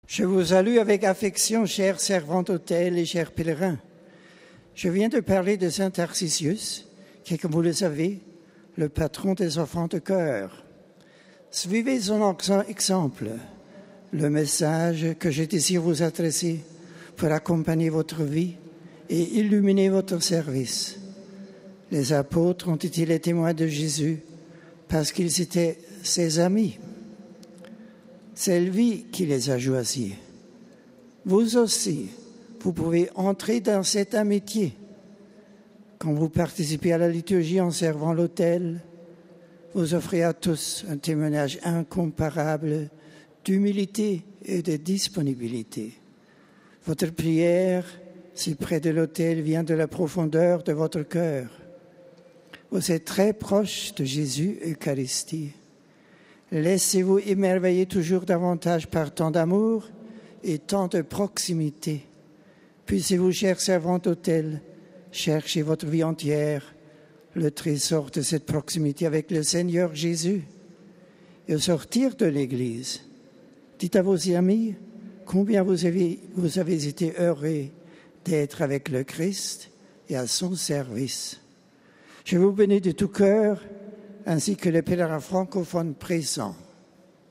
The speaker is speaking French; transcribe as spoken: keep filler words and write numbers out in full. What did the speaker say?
Je vous salue avec affection, chères servantes d'autel et chers pèlerins. Je viens de parler de saint Tarcisius, qui est, comme vous le savez, le patron des enfants de chœur. Suivez son exemple, le message que je désire vous adresser pour accompagner votre vie et illuminer votre service. Les apôtres ont été les témoins de Jésus parce qu'ils étaient ses amis. C'est lui qui les a choisis. Vous aussi, vous pouvez entrer dans cette amitié. Quand vous participez à la liturgie en servant l'autel, vous offrez à tous un témoignage incomparable d'humilité et de disponibilité. Votre prière, si près de l'autel, vient de la profondeur de votre cœur. Vous êtes très proche de Jésus Eucharistie. Laissez-vous émerveiller toujours davantage par tant d'amour et tant de proximité. Puissiez-vous, chers servantes d'autel, chercher votre vie entière le trésor de cette proximité avec le Seigneur Jésus. Et au sortir de l'Église, dites à vos amis combien vous avez, vous avez été heureux d'être avec le Christ et à son service. Je vous bénis de tout cœur, ainsi que les pèlerins francophones présents.